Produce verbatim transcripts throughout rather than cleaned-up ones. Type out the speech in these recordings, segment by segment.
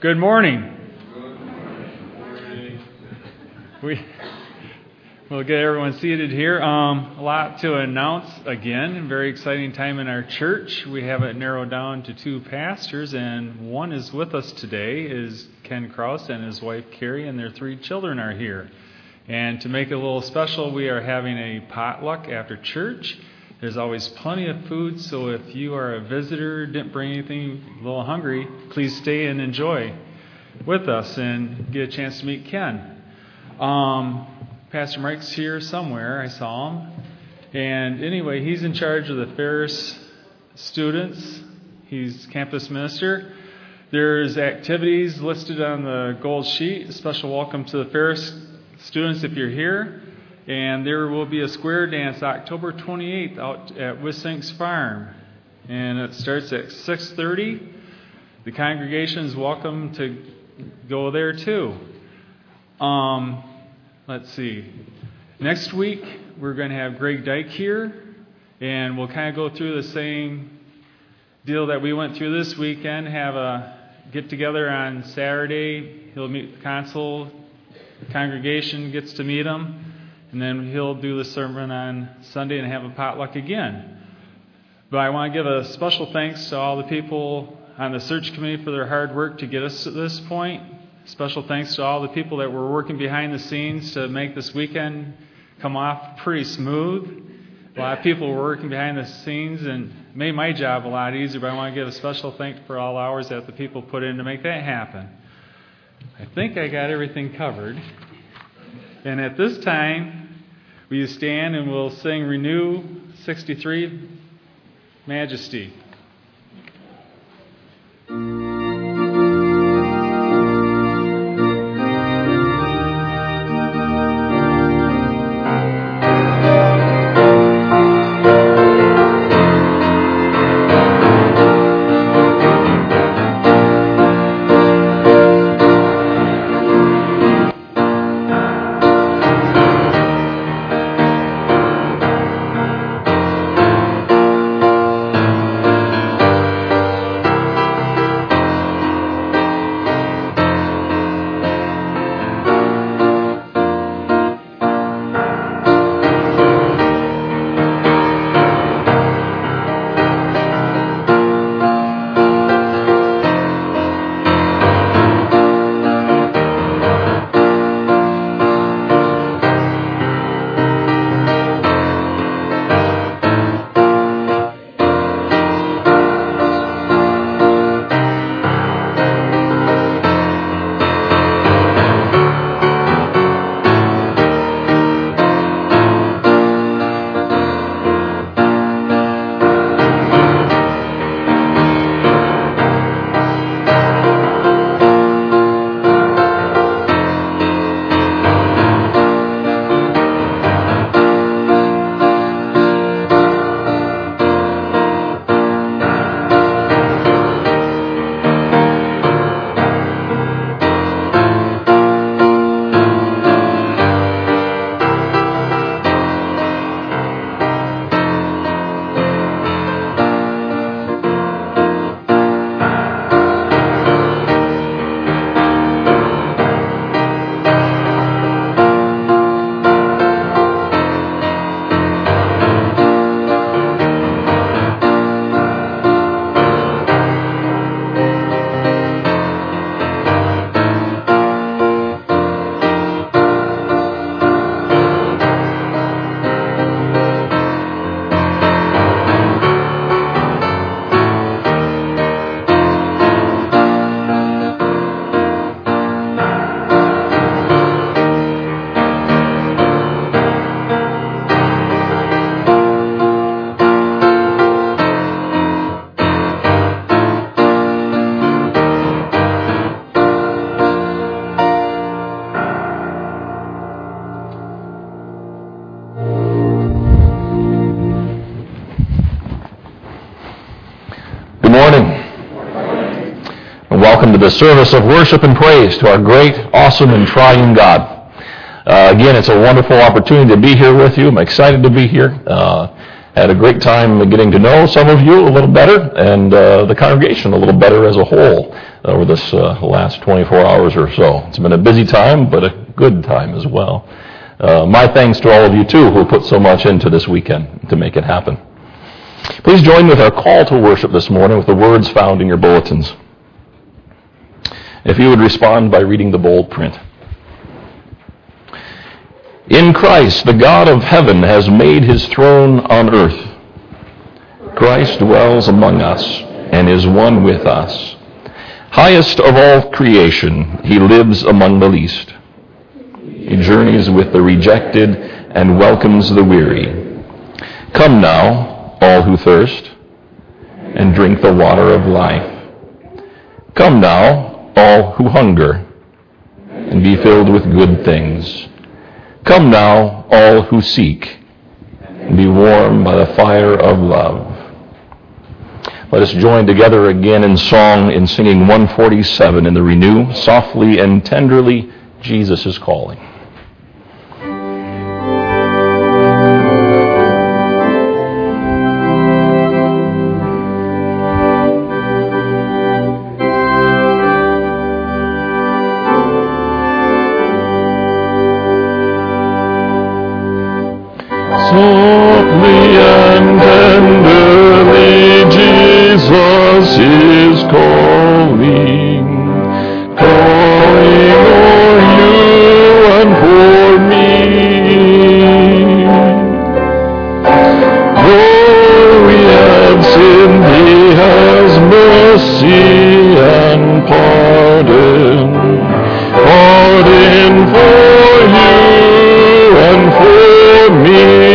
Good morning. We, we'll get everyone seated here. Um, a lot to announce again. A very exciting time in our church. We have it narrowed down to two pastors, and one is with us today is Ken Kraus and his wife Carrie, and their three children are here. And to make it a little special, we are having a potluck after church. There's always plenty of food, so if you are a visitor, didn't bring anything, a little hungry, please stay and enjoy with us and get a chance to meet Ken. Um, Pastor Mike's here somewhere, I saw him. And anyway, he's in charge of the Ferris students. He's campus minister. There's activities listed on the gold sheet. A special welcome to the Ferris students if you're here. And there will be a square dance October twenty-eighth out at Wissinks Farm. And it starts at six thirty. The congregation is welcome to go there too. Um, let's see. Next week, we're going to have Greg Dyke here. And we'll kind of go through the same deal that we went through this weekend. Have a get-together on Saturday. He'll meet the consul. The congregation gets to meet him. And then he'll do the sermon on Sunday and have a potluck again. But I want to give a special thanks to all the people on the search committee for their hard work to get us to this point. Special thanks to all the people that were working behind the scenes to make this weekend come off pretty smooth. A lot of people were working behind the scenes and made my job a lot easier, but I want to give a special thanks for all hours that the people put in to make that happen. I think I got everything covered. And at this time, will you stand and we'll sing Renew sixty-three, Majesty. To the service of worship and praise to our great, awesome, and triune God. Uh, again, it's a wonderful opportunity to be here with you. I'm excited to be here. Uh, Had a great time getting to know some of you a little better, and uh, the congregation a little better as a whole over this uh, last twenty-four hours or so. It's been a busy time, but a good time as well. Uh, my thanks to all of you, too, who put so much into this weekend to make it happen. Please join with our call to worship this morning with the words found in your bulletins. If you would respond by reading the bold print. In Christ, the God of heaven has made his throne on earth. Christ dwells among us and is one with us. Highest of all creation, he lives among the least. He journeys with the rejected and welcomes the weary. Come now, all who thirst, and drink the water of life. Come now, all who hunger, and be filled with good things. Come now, all who seek, and be warmed by the fire of love. Let us join together again in song in singing one forty-seven in the Renew, softly and tenderly, Jesus is calling. Softly and tenderly, Jesus is calling, calling for you and for me. Though we have sinned, he has mercy and pardon, pardon for you and for me.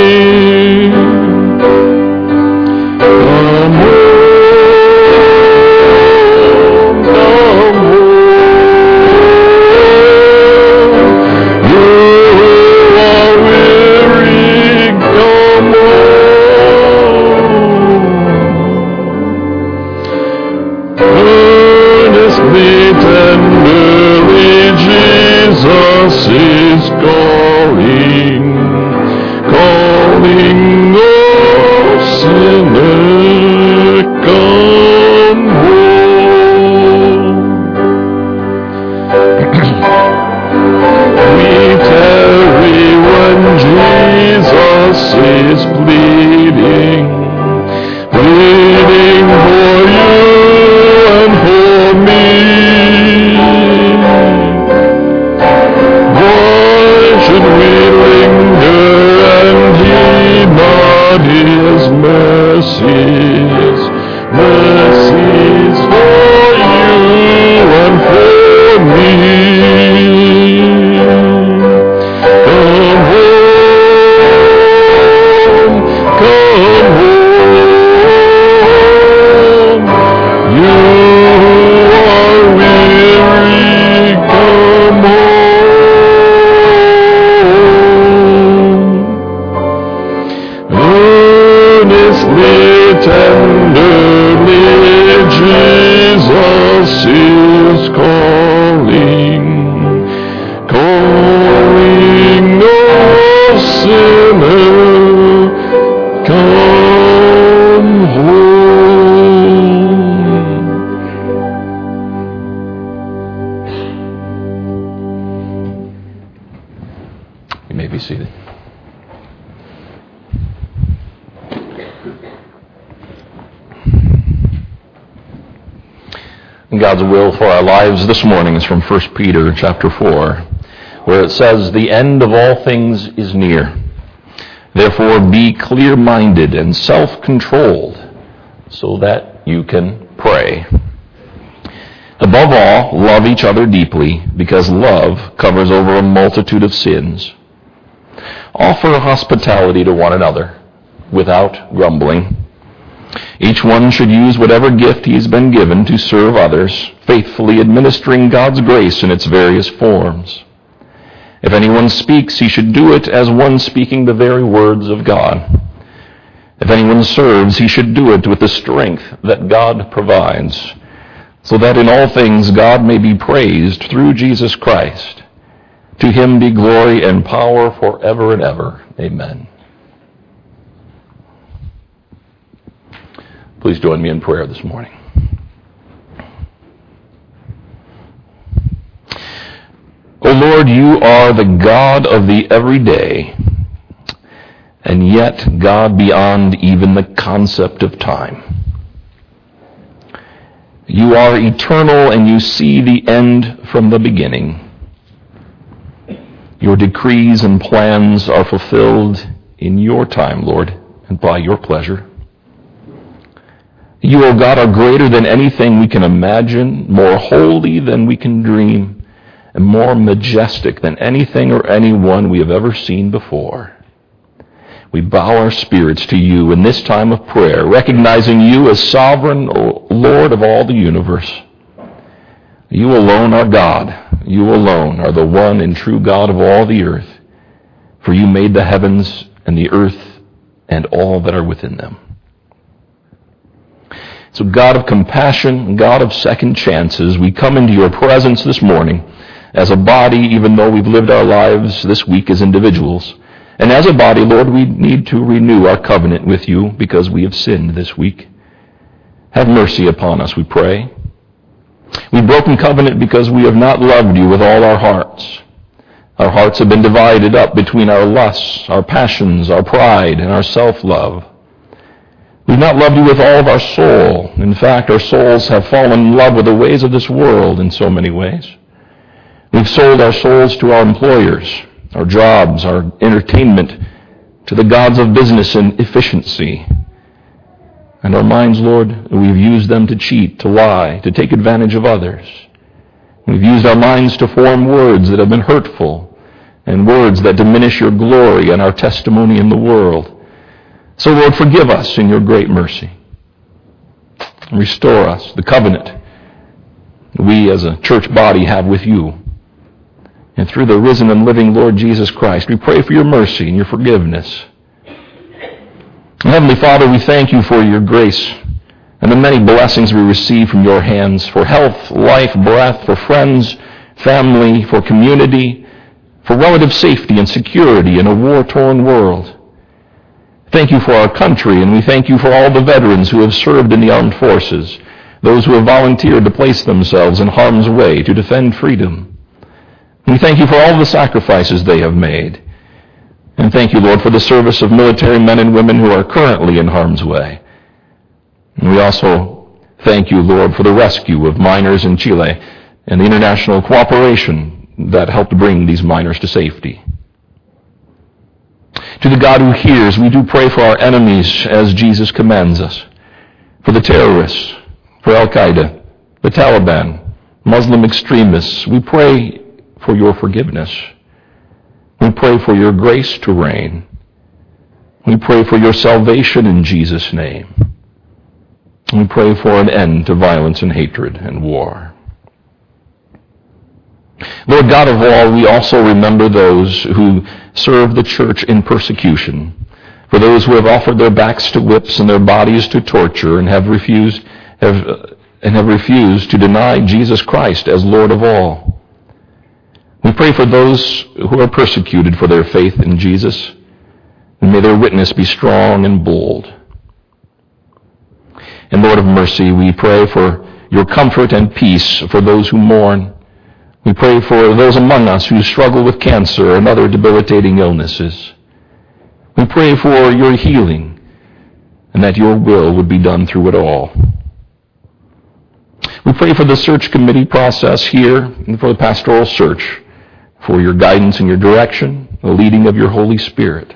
Is calling, calling, oh sinner, come home. We tarry when Jesus is pleading, pleading for you and for me. Should we linger and heed not his mercies, mercies for you and for me? Come home, come home, you are weary, come home. Tenderly, Jesus is calling, calling, no sinner, come home. You may be seated. God's will for our lives this morning is from First Peter chapter four, where it says, "The end of all things is near. Therefore be clear-minded and self-controlled, so that you can pray. Above all, love each other deeply, because love covers over a multitude of sins. Offer hospitality to one another, without grumbling. Each one should use whatever gift he's been given to serve others, faithfully administering God's grace in its various forms. If anyone speaks, he should do it as one speaking the very words of God. If anyone serves, he should do it with the strength that God provides, so that in all things God may be praised through Jesus Christ. To him be glory and power forever and ever. Amen." Please join me in prayer this morning. O Lord, you are the God of the everyday, and yet God beyond even the concept of time. You are eternal, and you see the end from the beginning. Your decrees and plans are fulfilled in your time, Lord, and by your pleasure. You, O God, are greater than anything we can imagine, more holy than we can dream, and more majestic than anything or anyone we have ever seen before. We bow our spirits to you in this time of prayer, recognizing you as sovereign O Lord of all the universe. You alone are God. You alone are the one and true God of all the earth, for you made the heavens and the earth and all that are within them. So God of compassion, God of second chances, we come into your presence this morning as a body, even though we've lived our lives this week as individuals. And as a body, Lord, we need to renew our covenant with you because we have sinned this week. Have mercy upon us, we pray. We've broken covenant because we have not loved you with all our hearts. Our hearts have been divided up between our lusts, our passions, our pride, and our self-love. We've not loved you with all of our soul. In fact, our souls have fallen in love with the ways of this world in so many ways. We've sold our souls to our employers, our jobs, our entertainment, to the gods of business and efficiency. And our minds, Lord, we've used them to cheat, to lie, to take advantage of others. We've used our minds to form words that have been hurtful and words that diminish your glory and our testimony in the world. So, Lord, forgive us in your great mercy. Restore us, the covenant we as a church body have with you. And through the risen and living Lord Jesus Christ, we pray for your mercy and your forgiveness. And Heavenly Father, we thank you for your grace and the many blessings we receive from your hands, for health, life, breath, for friends, family, for community, for relative safety and security in a war-torn world. Thank you for our country, and we thank you for all the veterans who have served in the armed forces, those who have volunteered to place themselves in harm's way to defend freedom. We thank you for all the sacrifices they have made. And thank you, Lord, for the service of military men and women who are currently in harm's way. And we also thank you, Lord, for the rescue of miners in Chile and the international cooperation that helped bring these miners to safety. To the God who hears, we do pray for our enemies as Jesus commands us, for the terrorists, for Al-Qaeda, the Taliban, Muslim extremists. We pray for your forgiveness. We pray for your grace to reign. We pray for your salvation in Jesus' name. We pray for an end to violence and hatred and war. Lord God of all, we also remember those who serve the church in persecution, for those who have offered their backs to whips and their bodies to torture and have refused have, and have refused to deny Jesus Christ as Lord of all. We pray for those who are persecuted for their faith in Jesus, and may their witness be strong and bold. And Lord of mercy, we pray for your comfort and peace for those who mourn. We pray for those among us who struggle with cancer and other debilitating illnesses. We pray for your healing, and that your will would be done through it all. We pray for the search committee process here and for the pastoral search, for your guidance and your direction, the leading of your Holy Spirit.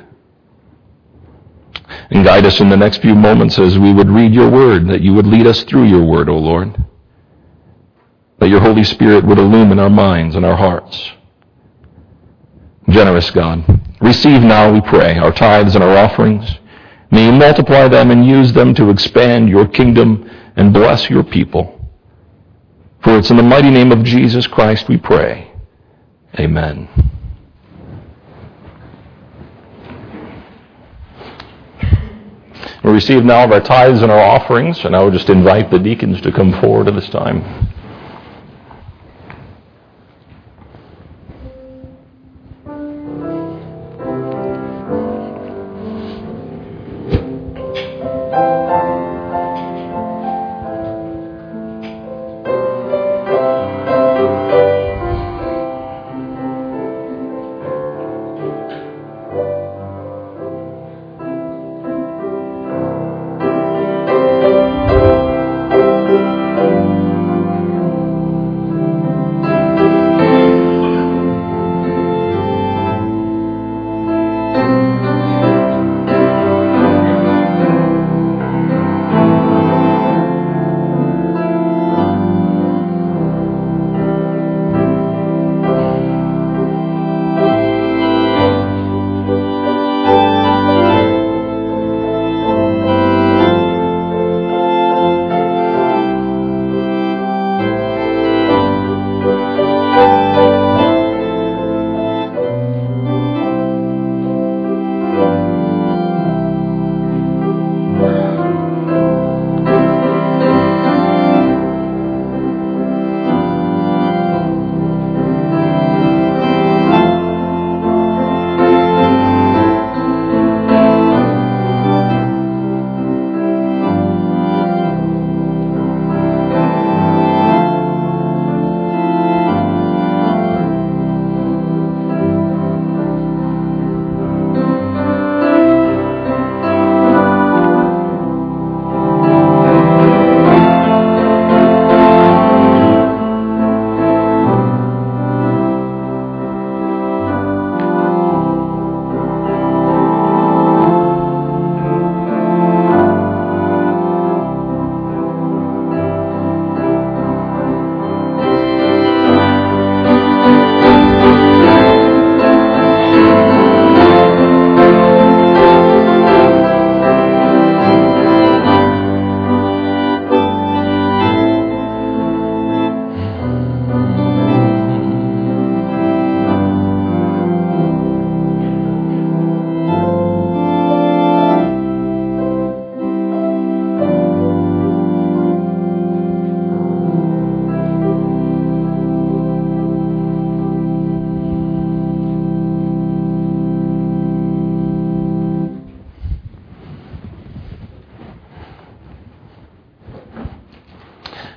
And guide us in the next few moments as we would read your word, that you would lead us through your word, O Lord. That your Holy Spirit would illumine our minds and our hearts. Generous God, receive now, we pray, our tithes and our offerings. May you multiply them and use them to expand your kingdom and bless your people. For it's in the mighty name of Jesus Christ we pray. Amen. We receive now our tithes and our offerings, and I would just invite the deacons to come forward at this time.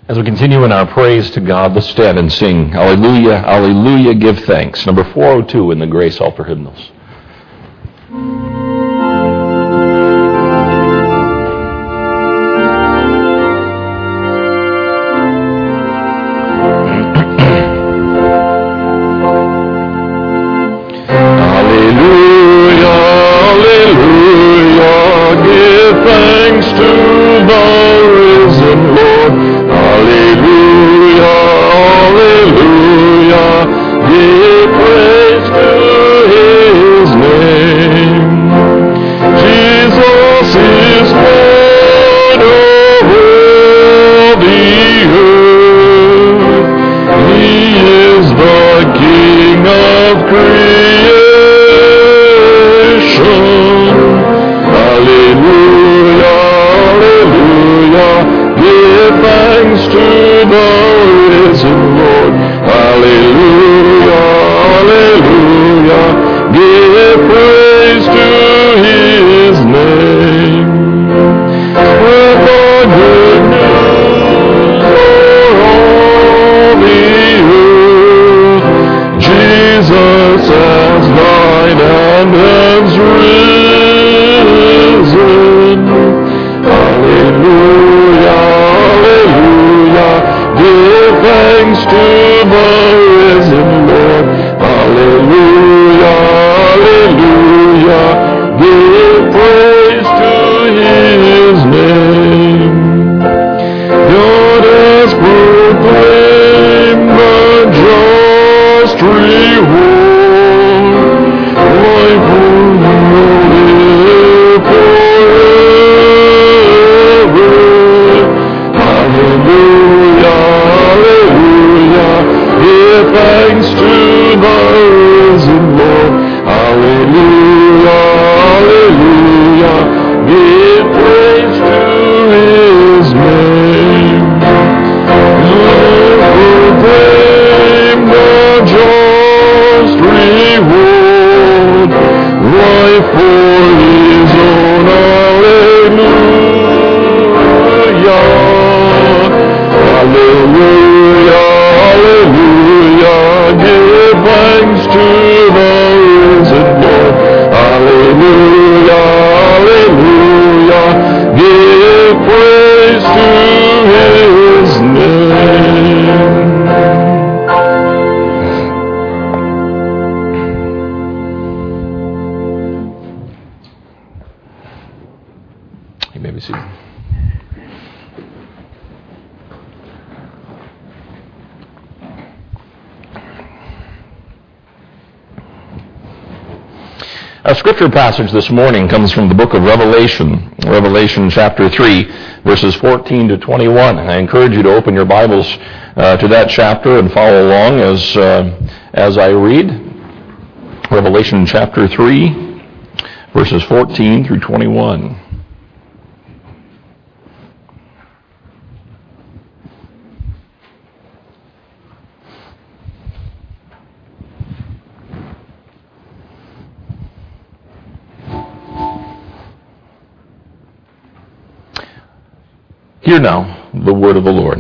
As we continue in our praise to God, let's stand and sing, Alleluia, Alleluia, give thanks. Number four oh two in the Grace Altar Hymnals. Our scripture passage this morning comes from the book of Revelation, Revelation chapter three, verses fourteen to twenty-one. And I encourage you to open your Bibles uh, to that chapter and follow along as uh, as I read. Revelation chapter three, verses fourteen through twenty-one. Hear now the word of the Lord.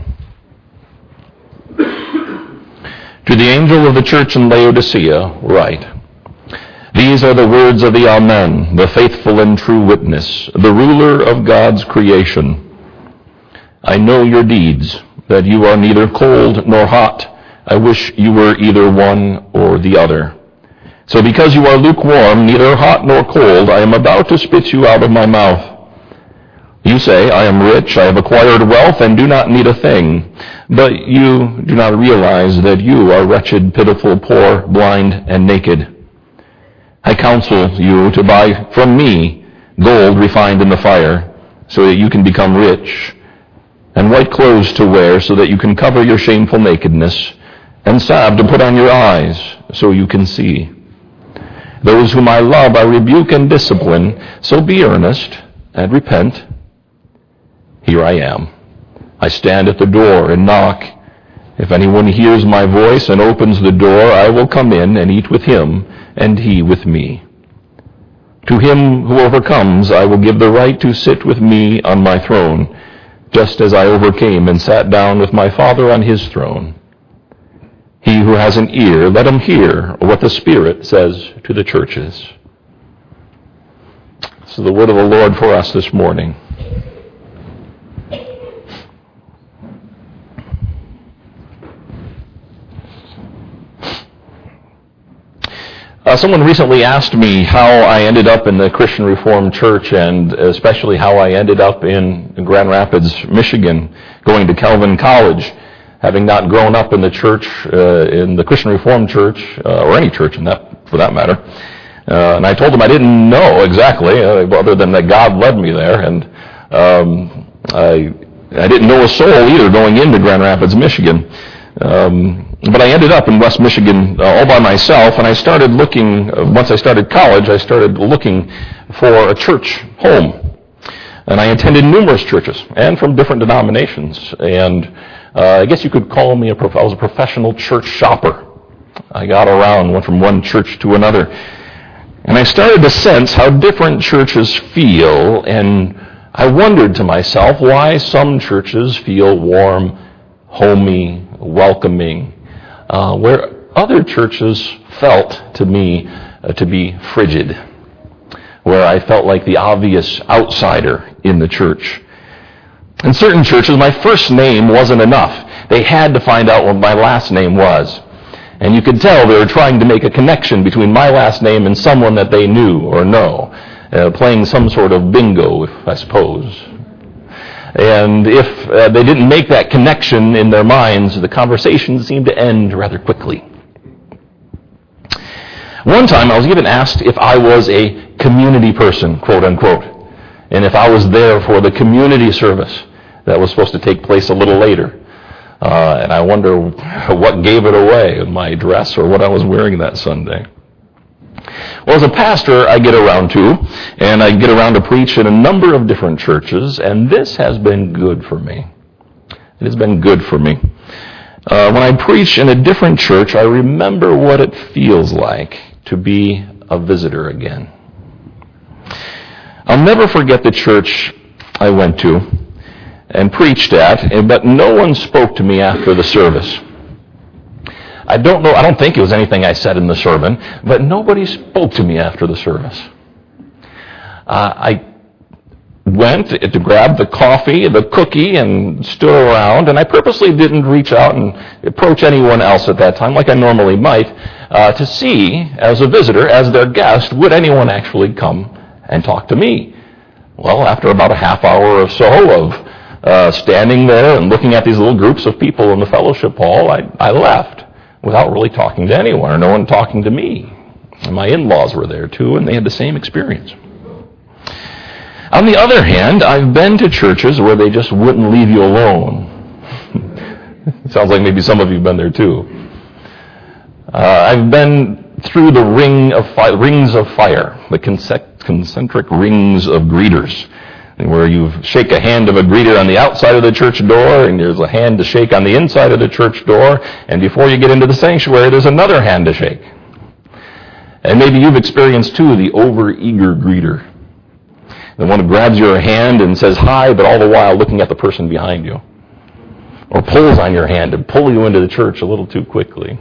To the angel of the church in Laodicea, write, These are the words of the Amen, the faithful and true witness, the ruler of God's creation. I know your deeds, that you are neither cold nor hot. I wish you were either one or the other. So because you are lukewarm, neither hot nor cold, I am about to spit you out of my mouth. You say, I am rich, I have acquired wealth, and do not need a thing. But you do not realize that you are wretched, pitiful, poor, blind, and naked. I counsel you to buy from me gold refined in the fire, so that you can become rich, and white clothes to wear, so that you can cover your shameful nakedness, and salve to put on your eyes, so you can see. Those whom I love I rebuke and discipline, so be earnest and repent. Here I am. I stand at the door and knock. If anyone hears my voice and opens the door, I will come in and eat with him, and he with me. To him who overcomes, I will give the right to sit with me on my throne, just as I overcame and sat down with my Father on his throne. He who has an ear, let him hear what the Spirit says to the churches. This is the word of the Lord for us this morning. Uh, someone recently asked me how I ended up in the Christian Reformed Church, and especially how I ended up in Grand Rapids, Michigan, going to Calvin College, having not grown up in the church, uh, in the Christian Reformed Church, uh, or any church in that, for that matter. Uh, and I told them I didn't know exactly, uh, other than that God led me there, and um, I, I didn't know a soul either going into Grand Rapids, Michigan. Um, But I ended up in West Michigan uh, all by myself, and I started looking, uh, once I started college, I started looking for a church home. And I attended numerous churches, and from different denominations. And uh, I guess you could call me a, prof- I was a professional church shopper. I got around, went from one church to another. And I started to sense how different churches feel, and I wondered to myself why some churches feel warm, homey, welcoming, Uh, where other churches felt to me uh, to be frigid, where I felt like the obvious outsider in the church. In certain churches, my first name wasn't enough. They had to find out what my last name was. And you could tell they were trying to make a connection between my last name and someone that they knew or know, uh, playing some sort of bingo, I suppose. And if uh, they didn't make that connection in their minds, the conversation seemed to end rather quickly. One time I was even asked if I was a community person, quote unquote, and if I was there for the community service that was supposed to take place a little later. Uh, and I wonder what gave it away, my dress or what I was wearing that Sunday. Well, as a pastor, I get around to, and I get around to preach in a number of different churches, and this has been good for me. It has been good for me. Uh, when I preach in a different church, I remember what it feels like to be a visitor again. I'll never forget the church I went to and preached at, but no one spoke to me after the service. I don't know, I don't think it was anything I said in the sermon, but nobody spoke to me after the service. Uh, I went to grab the coffee, the cookie, and stood around, and I purposely didn't reach out and approach anyone else at that time, like I normally might, uh, to see, as a visitor, as their guest, would anyone actually come and talk to me? Well, after about a half hour or so of uh, standing there and looking at these little groups of people in the fellowship hall, I, I left, without really talking to anyone, or no one talking to me. And my in-laws were there too, and they had the same experience. On the other hand, I've been to churches where they just wouldn't leave you alone. Sounds like maybe some of you have been there too. Uh, I've been through the ring of fi- rings of fire, the concentric rings of greeters, where you shake a hand of a greeter on the outside of the church door, and there's a hand to shake on the inside of the church door, and before you get into the sanctuary, there's another hand to shake. And maybe you've experienced, too, the over-eager greeter, the one who grabs your hand and says hi, but all the while looking at the person behind you, or pulls on your hand and pull you into the church a little too quickly.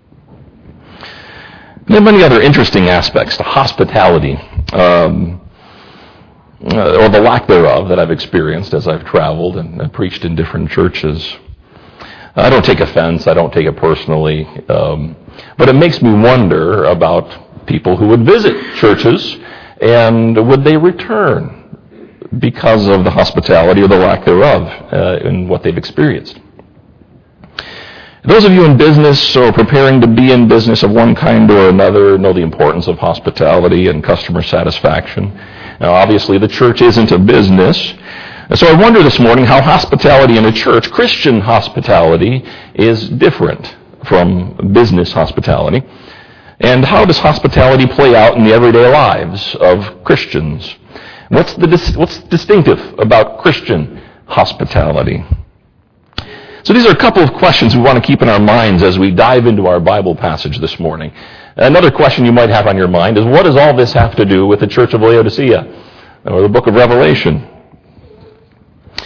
There are many other interesting aspects to hospitality, um, Uh, or the lack thereof that I've experienced as I've traveled and uh, preached in different churches. I don't take offense, I don't take it personally, um, but it makes me wonder about people who would visit churches, and would they return because of the hospitality or the lack thereof uh, in what they've experienced. Those of you in business or preparing to be in business of one kind or another know the importance of hospitality and customer satisfaction. Now, obviously, the church isn't a business. So I wonder this morning how hospitality in a church, Christian hospitality, is different from business hospitality. And how does hospitality play out in the everyday lives of Christians? What's the what's distinctive about Christian hospitality? So these are a couple of questions we want to keep in our minds as we dive into our Bible passage this morning. Another question you might have on your mind is, what does all this have to do with the church of Laodicea or the book of Revelation?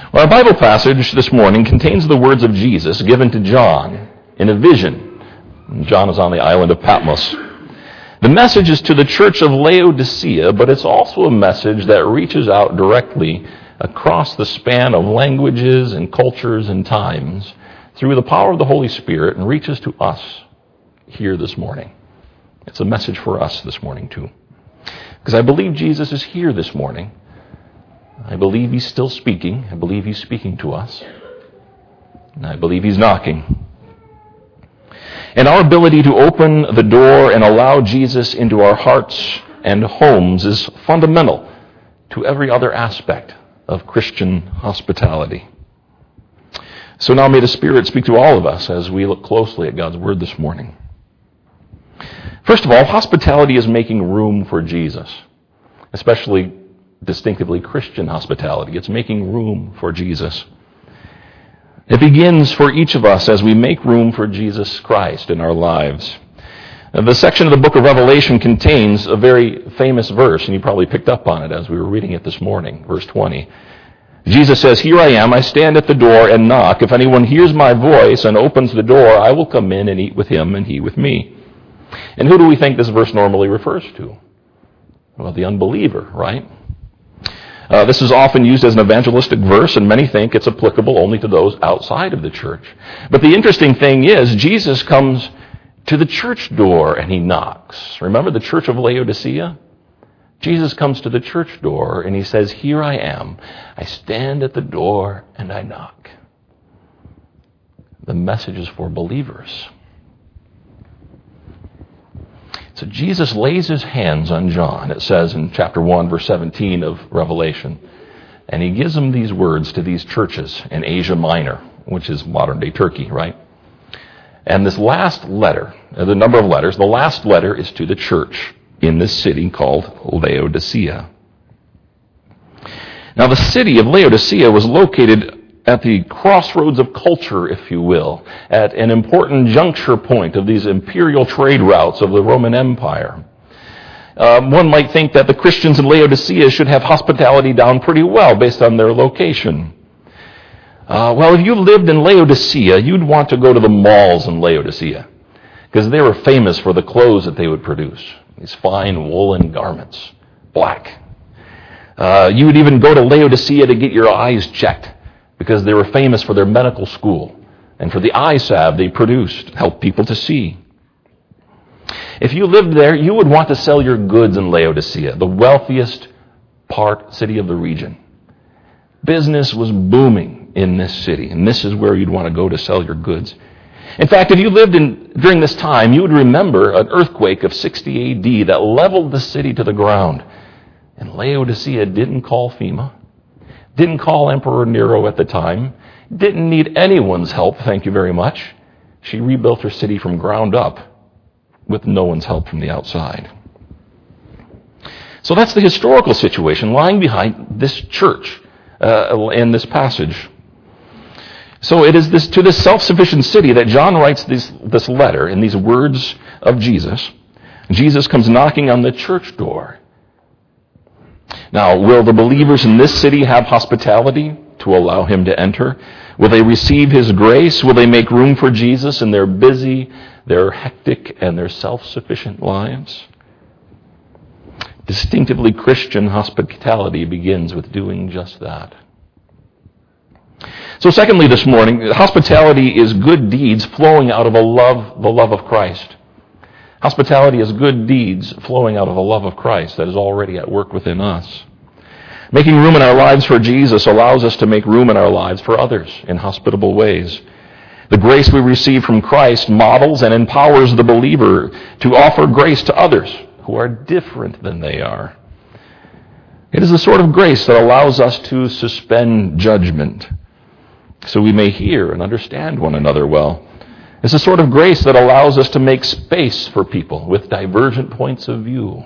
Well, our Bible passage this morning contains the words of Jesus given to John in a vision. John is on the island of Patmos. The message is to the church of Laodicea, but it's also a message that reaches out directly across the span of languages and cultures and times through the power of the Holy Spirit and reaches to us here this morning. It's a message for us this morning too. Because I believe Jesus is here this morning. I believe he's still speaking. I believe he's speaking to us. And I believe he's knocking. And our ability to open the door and allow Jesus into our hearts and homes is fundamental to every other aspect of Christian hospitality. So now may the Spirit speak to all of us as we look closely at God's Word this morning. First of all, hospitality is making room for Jesus, especially distinctively Christian hospitality. It's making room for Jesus. It begins for each of us as we make room for Jesus Christ in our lives. Now, the section of the book of Revelation contains a very famous verse, and you probably picked up on it as we were reading it this morning, verse twenty. Jesus says, "Here I am, I stand at the door and knock. If anyone hears my voice and opens the door, I will come in and eat with him and he with me." And who do we think this verse normally refers to? Well, the unbeliever, right? Uh, this is often used as an evangelistic verse, and many think it's applicable only to those outside of the church. But the interesting thing is, Jesus comes to the church door and he knocks. Remember the church of Laodicea? Jesus comes to the church door and he says, "Here I am. I stand at the door and I knock." The message is for believers. So Jesus lays his hands on John, it says in chapter one, verse seventeen of Revelation. And he gives him these words to these churches in Asia Minor, which is modern-day Turkey, right? And this last letter, the number of letters, the last letter is to the church in this city called Laodicea. Now, the city of Laodicea was located at the crossroads of culture, if you will, at an important juncture point of these imperial trade routes of the Roman Empire. Um, one might think that the Christians in Laodicea should have hospitality down pretty well based on their location. Uh, well, if you lived in Laodicea, you'd want to go to the malls in Laodicea because they were famous for the clothes that they would produce, these fine woolen garments, black. Uh, you would even go to Laodicea to get your eyes checked, because they were famous for their medical school and for the eye salve they produced to help people to see. If you lived there, you would want to sell your goods in Laodicea, the wealthiest part city of the region. Business was booming in this city, and this is where you'd want to go to sell your goods. In fact, if you lived in during this time, you would remember an earthquake of sixty A D that leveled the city to the ground. And Laodicea didn't call FEMA. Didn't call Emperor Nero at the time. Didn't need anyone's help, thank you very much. She rebuilt her city from ground up with no one's help from the outside. So that's the historical situation lying behind this church uh, in this passage. So it is this to this self-sufficient city that John writes this, this letter in these words of Jesus. Jesus comes knocking on the church door. Now, will the believers in this city have hospitality to allow him to enter? Will they receive his grace? Will they make room for Jesus in their busy, their hectic, and their self-sufficient lives? Distinctively Christian hospitality begins with doing just that. So secondly this morning, hospitality is good deeds flowing out of a love, the love of Christ. Hospitality is good deeds flowing out of a love of Christ that is already at work within us. Making room in our lives for Jesus allows us to make room in our lives for others in hospitable ways. The grace we receive from Christ models and empowers the believer to offer grace to others who are different than they are. It is the sort of grace that allows us to suspend judgment so we may hear and understand one another well. It's a sort of grace that allows us to make space for people with divergent points of view.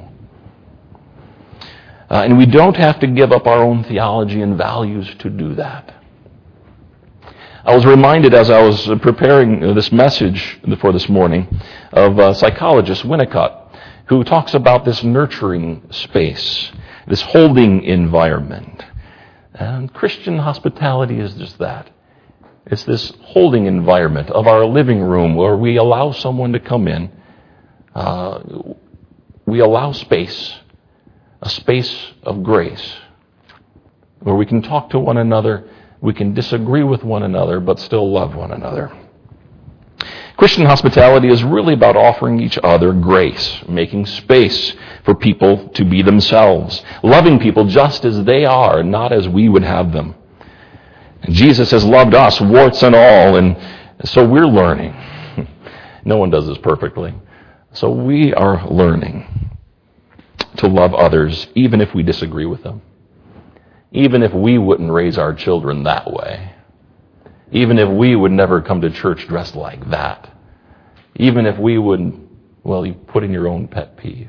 Uh, and we don't have to give up our own theology and values to do that. I was reminded as I was preparing this message for this morning of uh, psychologist Winnicott, who talks about this nurturing space, this holding environment, And Christian hospitality is just that. It's this holding environment of our living room where we allow someone to come in. Uh, we allow space, a space of grace, where we can talk to one another, we can disagree with one another, but still love one another. Christian hospitality is really about offering each other grace, making space for people to be themselves, loving people just as they are, not as we would have them. And Jesus has loved us, warts and all, and so we're learning. No one does this perfectly. So we are learning to love others, even if we disagree with them. Even if we wouldn't raise our children that way. Even if we would never come to church dressed like that. Even if we would, well, you put in your own pet peeve.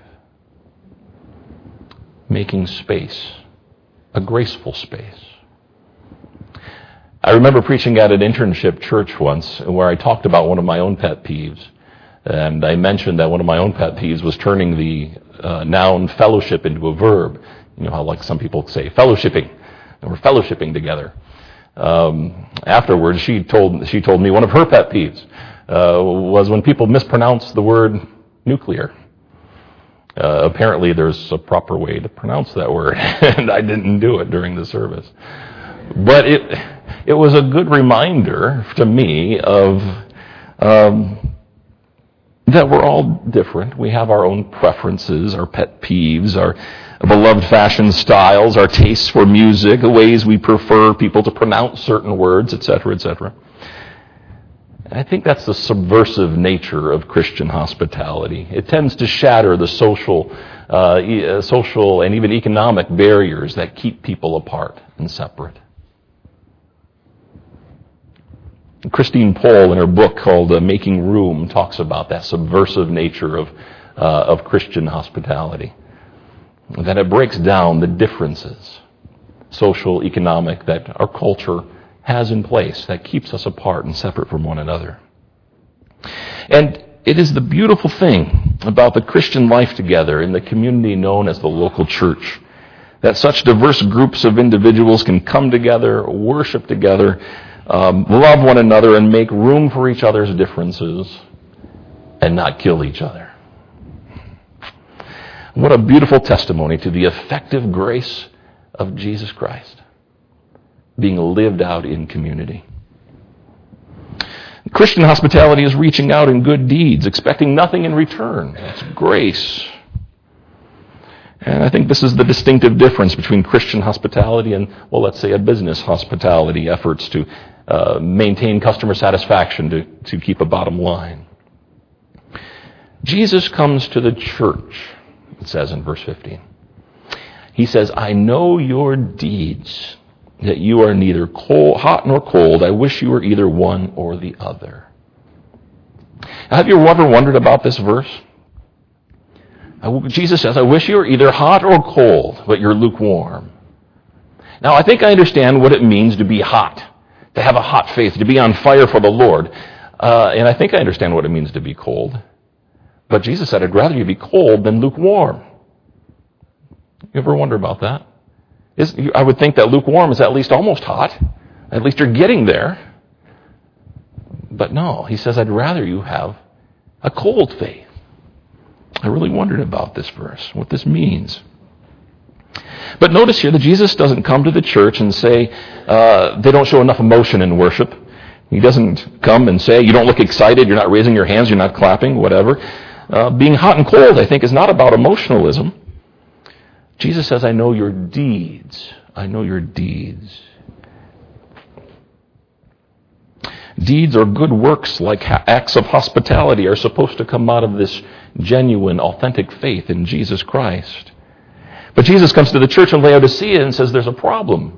Making space, a graceful space. I remember preaching at an internship church once where I talked about one of my own pet peeves. And I mentioned that one of my own pet peeves was turning the uh, noun fellowship into a verb. You know how like some people say fellowshipping, and we're fellowshipping together. Um, afterwards, she told she told me one of her pet peeves uh, was when people mispronounce the word nuclear. Uh, apparently, there's a proper way to pronounce that word, and I didn't do it during the service. But it it was a good reminder to me of um, that we're all different. We have our own preferences, our pet peeves, our beloved fashion styles, our tastes for music, the ways we prefer people to pronounce certain words, et cetera, et cetera. I think that's the subversive nature of Christian hospitality. It tends to shatter the social, uh, e- social and even economic barriers that keep people apart and separate. Christine Pohl, in her book called uh, Making Room, talks about that subversive nature of uh, of Christian hospitality. That it breaks down the differences, social, economic, that our culture has in place that keeps us apart and separate from one another. And it is the beautiful thing about the Christian life together in the community known as the local church, that such diverse groups of individuals can come together, worship together, um, love one another, and make room for each other's differences and not kill each other. What a beautiful testimony to the effective grace of Jesus Christ being lived out in community. Christian hospitality is reaching out in good deeds, expecting nothing in return. That's grace. And I think this is the distinctive difference between Christian hospitality and, well, let's say a business hospitality efforts to uh, maintain customer satisfaction, to, to keep a bottom line. Jesus comes to the church, it says in verse fifteen. He says, I know your deeds, that you are neither cold, hot nor cold. I wish you were either one or the other. Now, have you ever wondered about this verse? Jesus says, I wish you were either hot or cold, but you're lukewarm. Now, I think I understand what it means to be hot, to have a hot faith, to be on fire for the Lord. Uh, and I think I understand what it means to be cold. But Jesus said, I'd rather you be cold than lukewarm. You ever wonder about that? Is, I would think that lukewarm is at least almost hot. At least you're getting there. But no, he says, I'd rather you have a cold faith. I really wondered about this verse, what this means. But notice here that Jesus doesn't come to the church and say uh, they don't show enough emotion in worship. He doesn't come and say, you don't look excited, you're not raising your hands, you're not clapping, whatever. Uh, being hot and cold, I think, is not about emotionalism. Jesus says, I know your deeds. I know your deeds. Deeds or good works like acts of hospitality are supposed to come out of this genuine, authentic faith in Jesus Christ. But Jesus comes to the church in Laodicea and says there's a problem.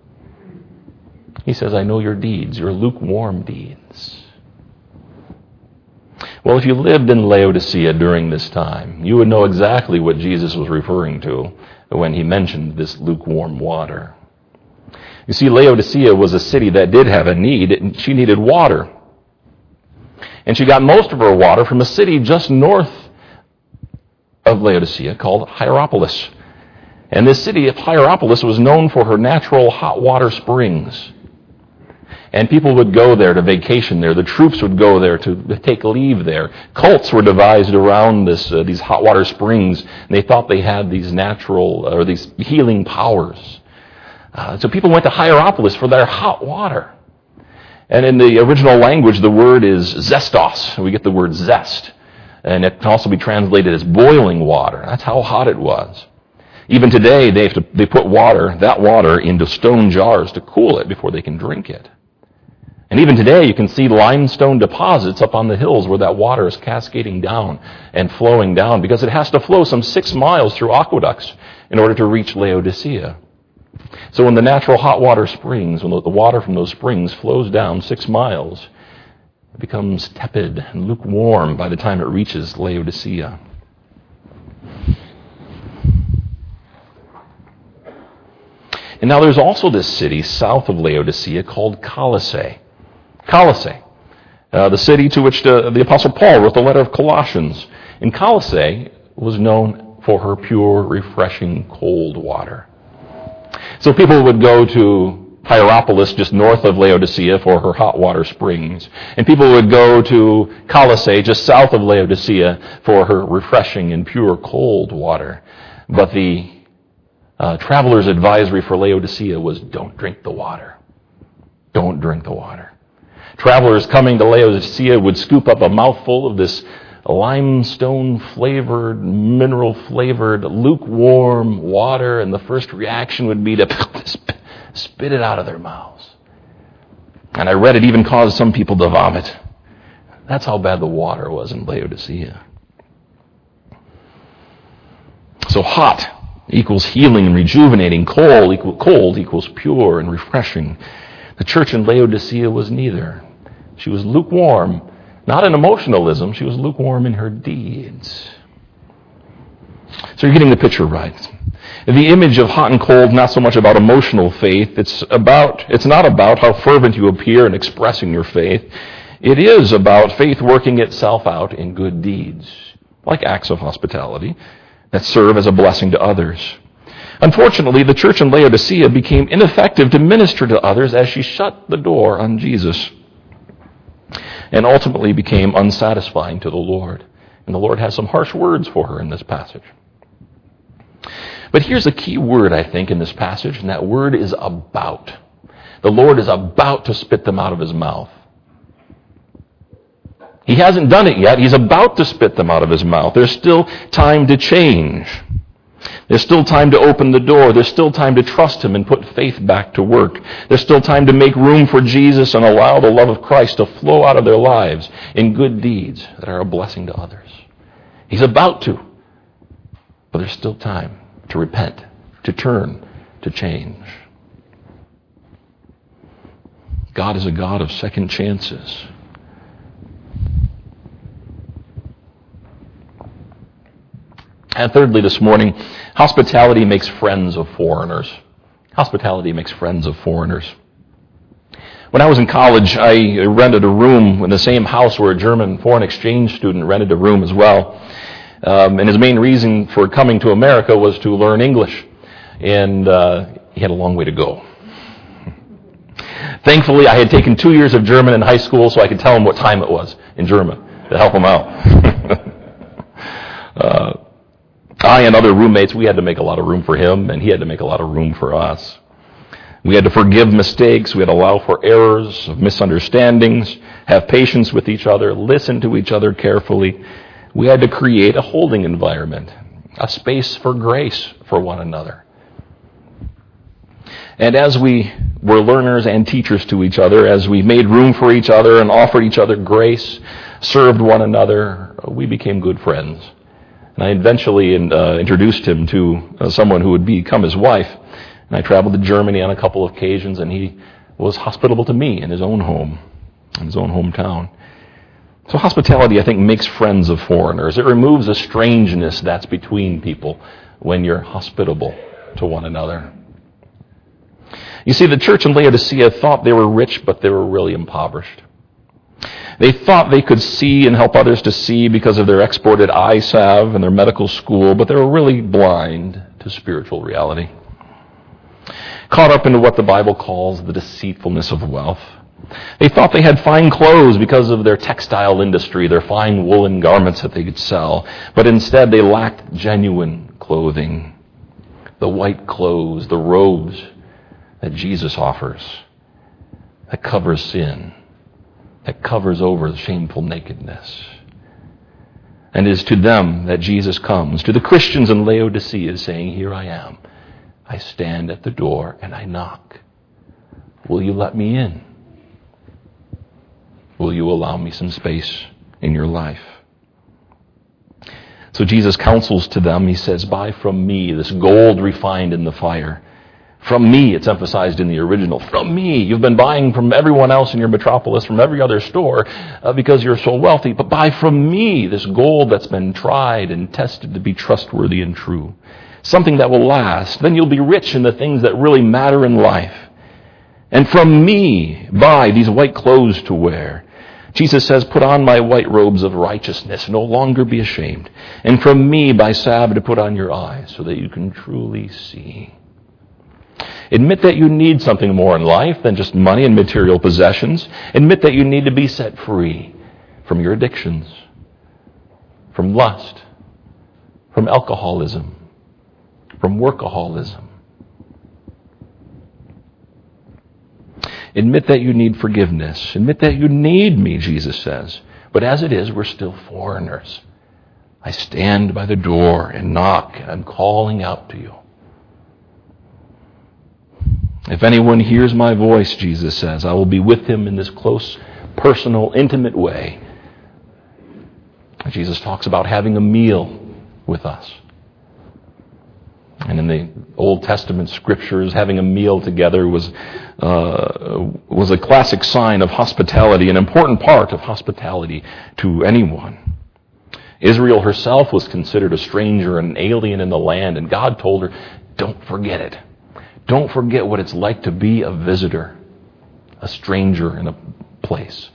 He says, I know your deeds, your lukewarm deeds. Well, if you lived in Laodicea during this time, you would know exactly what Jesus was referring to when he mentioned this lukewarm water. You see, Laodicea was a city that did have a need, and she needed water. And she got most of her water from a city just north of Laodicea called Hierapolis. And this city of Hierapolis was known for her natural hot water springs. And people would go there to vacation there. The troops would go there to take leave there. Cults were devised around this uh, these hot water springs, and they thought they had these natural or these healing powers. Uh, so people went to Hierapolis for their hot water. And in the original language, the word is zestos. We get the word zest. And it can also be translated as boiling water. That's how hot it was. Even today, they have to, they put water, that water, into stone jars to cool it before they can drink it. And even today, you can see limestone deposits up on the hills where that water is cascading down and flowing down because it has to flow some six miles through aqueducts in order to reach Laodicea. So when the natural hot water springs, when the water from those springs flows down six miles, it becomes tepid and lukewarm by the time it reaches Laodicea. And now there's also this city south of Laodicea called Colossae. Colossae, uh, the city to which the, the Apostle Paul wrote the letter of Colossians. And Colossae was known for her pure, refreshing, cold water. So people would go to Hierapolis, just north of Laodicea, for her hot water springs. And people would go to Colossae, just south of Laodicea, for her refreshing and pure, cold water. But the uh, traveler's advisory for Laodicea was, don't drink the water. Don't drink the water. Travelers coming to Laodicea would scoop up a mouthful of this limestone-flavored, mineral-flavored, lukewarm water, and the first reaction would be to spit it out of their mouths. And I read it even caused some people to vomit. That's how bad the water was in Laodicea. So hot equals healing and rejuvenating. Cold, equal, cold equals pure and refreshing. The church in Laodicea was neither. She was lukewarm, not in emotionalism. She was lukewarm in her deeds. So you're getting the picture right. The image of hot and cold, not so much about emotional faith. It's about. It's not about how fervent you appear in expressing your faith. It is about faith working itself out in good deeds, like acts of hospitality that serve as a blessing to others. Unfortunately, the church in Laodicea became ineffective to minister to others as she shut the door on Jesus, and ultimately became unsatisfying to the Lord. And the Lord has some harsh words for her in this passage. But here's a key word, I think, in this passage, and that word is about. The Lord is about to spit them out of his mouth. He hasn't done it yet. He's about to spit them out of his mouth. There's still time to change. There's still time to open the door. There's still time to trust him and put faith back to work. There's still time to make room for Jesus and allow the love of Christ to flow out of their lives in good deeds that are a blessing to others. He's about to. But there's still time to repent, to turn, to change. God is a God of second chances. And thirdly, this morning, hospitality makes friends of foreigners. Hospitality makes friends of foreigners. When I was in college, I rented a room in the same house where a German foreign exchange student rented a room as well. Um, and his main reason for coming to America was to learn English. And uh, he had a long way to go. Thankfully, I had taken two years of German in high school, so I could tell him what time it was in German to help him out. uh, I and other roommates, we had to make a lot of room for him, and he had to make a lot of room for us. We had to forgive mistakes. We had to allow for errors, misunderstandings, have patience with each other, listen to each other carefully. We had to create a holding environment, a space for grace for one another. And as we were learners and teachers to each other, as we made room for each other and offered each other grace, served one another, we became good friends. And I eventually uh, introduced him to uh, someone who would become his wife. And I traveled to Germany on a couple of occasions, and he was hospitable to me in his own home, in his own hometown. So hospitality, I think, makes friends of foreigners. It removes a strangeness that's between people when you're hospitable to one another. You see, the church in Laodicea thought they were rich, but they were really impoverished. They thought they could see and help others to see because of their exported eye salve and their medical school, but they were really blind to to spiritual reality. Caught up into what the Bible calls the deceitfulness of wealth. They thought they had fine clothes because of their textile industry, their fine woolen garments that they could sell. But instead they lacked genuine clothing. The white clothes, the robes that Jesus offers, that covers sin, that covers over the shameful nakedness. And it is to them that Jesus comes, to the Christians in Laodicea, saying, "Here I am. I stand at the door and I knock. Will you let me in? Will you allow me some space in your life?" So Jesus counsels to them. He says, "Buy from me this gold refined in the fire." From me, it's emphasized in the original. From me. You've been buying from everyone else in your metropolis, from every other store, uh, because you're so wealthy. But buy from me this gold that's been tried and tested to be trustworthy and true. Something that will last. Then you'll be rich in the things that really matter in life. And from me, buy these white clothes to wear. Jesus says, "Put on my white robes of righteousness, no longer be ashamed. And from me, buy salve to put on your eyes, so that you can truly see." Admit that you need something more in life than just money and material possessions. Admit that you need to be set free from your addictions, from lust, from alcoholism, from workaholism. Admit that you need forgiveness. Admit that you need me, Jesus says. But as it is, we're still foreigners. I stand by the door and knock, and I'm calling out to you. If anyone hears my voice, Jesus says, I will be with him in this close, personal, intimate way. Jesus talks about having a meal with us. And in the Old Testament scriptures, having a meal together was uh, was a classic sign of hospitality, an important part of hospitality to anyone. Israel herself was considered a stranger and an alien in the land, and God told her, don't forget it. Don't forget what it's like to be a visitor, a stranger in a place.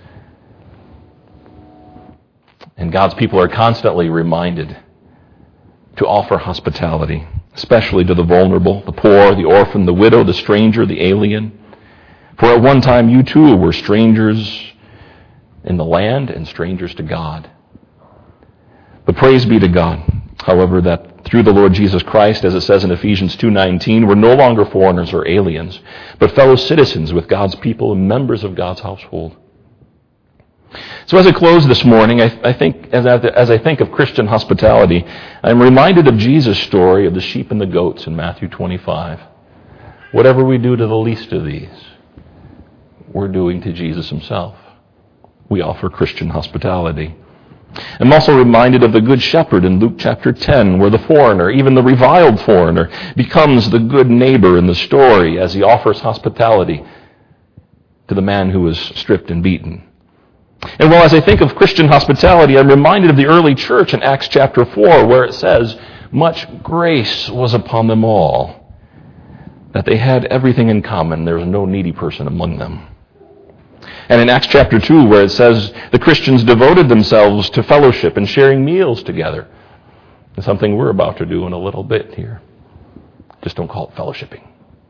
And God's people are constantly reminded to offer hospitality, especially to the vulnerable, the poor, the orphan, the widow, the stranger, the alien. For at one time you too were strangers in the land and strangers to God. But praise be to God, however, that through the Lord Jesus Christ, as it says in Ephesians two nineteen, we're no longer foreigners or aliens, but fellow citizens with God's people and members of God's household. So as I close this morning, I, I think, as I, as I think of Christian hospitality, I'm reminded of Jesus' story of the sheep and the goats in Matthew twenty-five. Whatever we do to the least of these, we're doing to Jesus himself. We offer Christian hospitality. I'm also reminded of the Good Shepherd in Luke chapter ten, where the foreigner, even the reviled foreigner, becomes the good neighbor in the story as he offers hospitality to the man who was stripped and beaten. And while as I think of Christian hospitality, I'm reminded of the early church in Acts chapter four, where it says, much grace was upon them all, that they had everything in common. There was no needy person among them. And in Acts chapter two, where it says the Christians devoted themselves to fellowship and sharing meals together. It's something we're about to do in a little bit here. Just don't call it fellowshipping.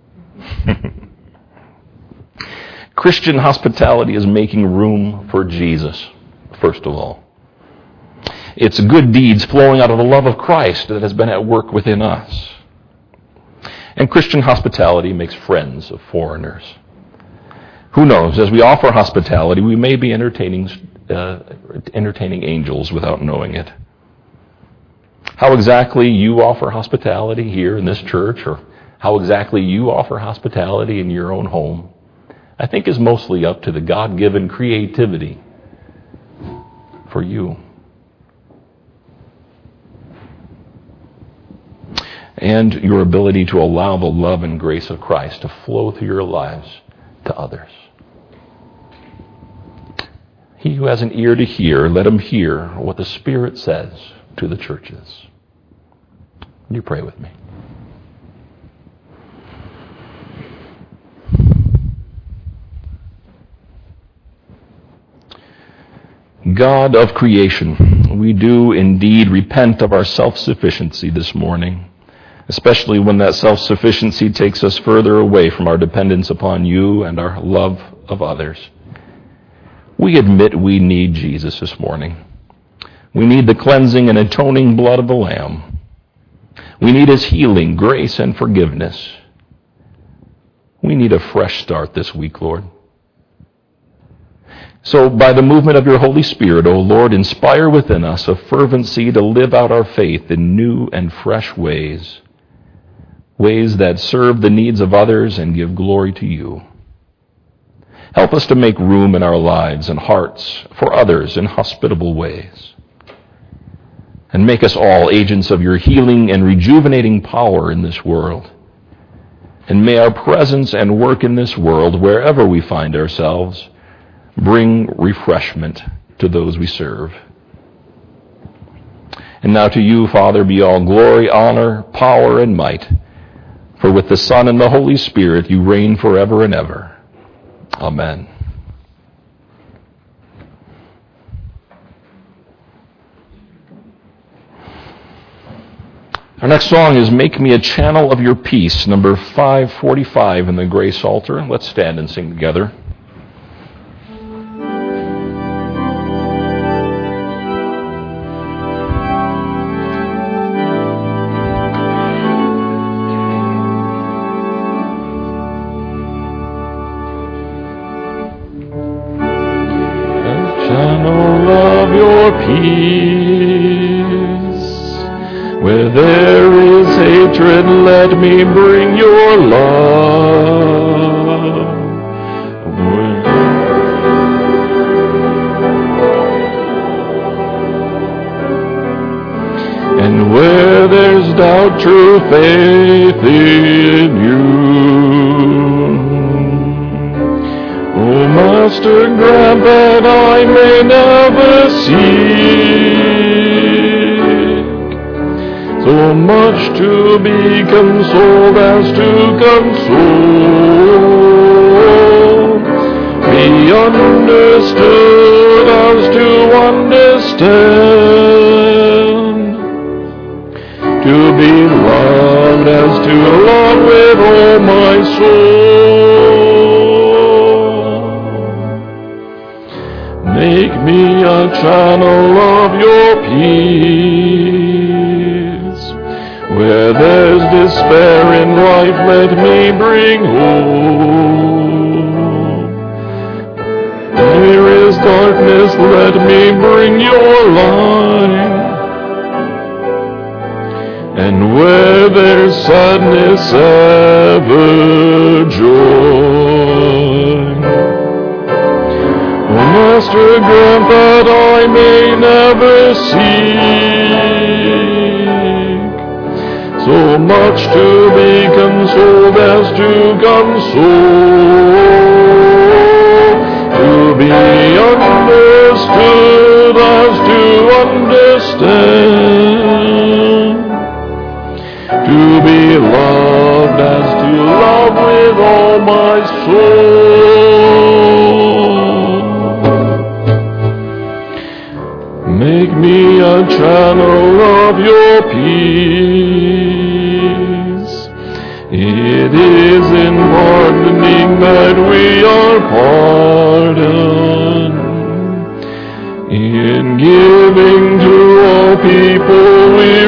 Christian hospitality is making room for Jesus, first of all. It's good deeds flowing out of the love of Christ that has been at work within us. And Christian hospitality makes friends of foreigners. Who knows, as we offer hospitality, we may be entertaining uh, entertaining angels without knowing it. How exactly you offer hospitality here in this church, or how exactly you offer hospitality in your own home, I think is mostly up to the God-given creativity for you. And your ability to allow the love and grace of Christ to flow through your lives to others. He who has an ear to hear, let him hear what the Spirit says to the churches. Would you pray with me? God of creation, we do indeed repent of our self-sufficiency this morning. especially when that self-sufficiency takes us further away from our dependence upon you and our love of others. We admit we need Jesus this morning. We need the cleansing and atoning blood of the Lamb. We need his healing, grace, and forgiveness. We need a fresh start this week, Lord. So by the movement of your Holy Spirit, O Lord, inspire within us a fervency to live out our faith in new and fresh ways, ways that serve the needs of others and give glory to you. Help us to make room in our lives and hearts for others in hospitable ways. And make us all agents of your healing and rejuvenating power in this world. And may our presence and work in this world, wherever we find ourselves, bring refreshment to those we serve. And now to you, Father, be all glory, honor, power, and might. For with the Son and the Holy Spirit you reign forever and ever. Amen. Our next song is Make Me a Channel of Your Peace, number five forty-five in the Grace Psalter. Let's stand and sing together. A channel of your peace. Where there is hatred, let me bring your love. Where... And where there's doubt, true faith in you. Oh, Master, grant that I may never see so much to be consoled as to console, be understood as to understand, to be loved as to love with all my soul. Make me a channel of your peace. Where there's despair in life, let me bring hope. There is darkness, let me bring your light. And where there's sadness, ever joy. Oh, Master, grant that I may never see so much to be consoled as to console, to be understood as to understand, to be loved as to love with all my soul. Make me a channel of your peace. It is in pardoning that we are pardoned, in giving to all people we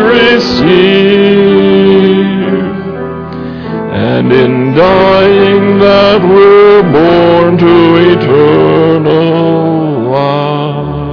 receive, and in dying that we're born to eternal life.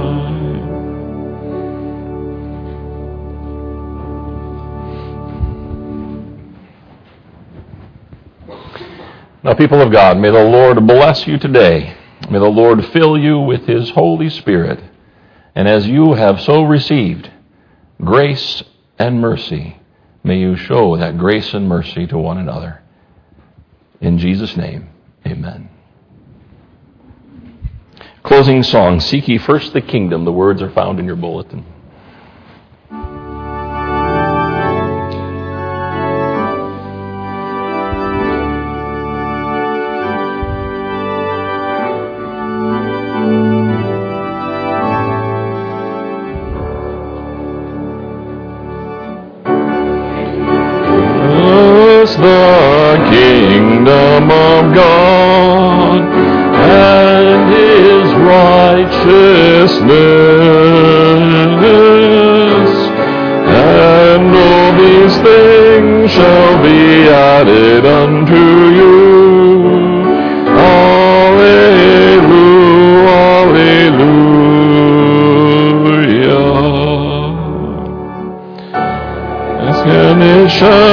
Now, people of God, may the Lord bless you today. May the Lord fill you with his Holy Spirit. And as you have so received grace and mercy, may you show that grace and mercy to one another. In Jesus' name, amen. Closing song, Seek Ye First the Kingdom. The words are found in your bulletin. righteousness, and all these things shall be added unto you. Alleluia, alleluia. Ask and it shall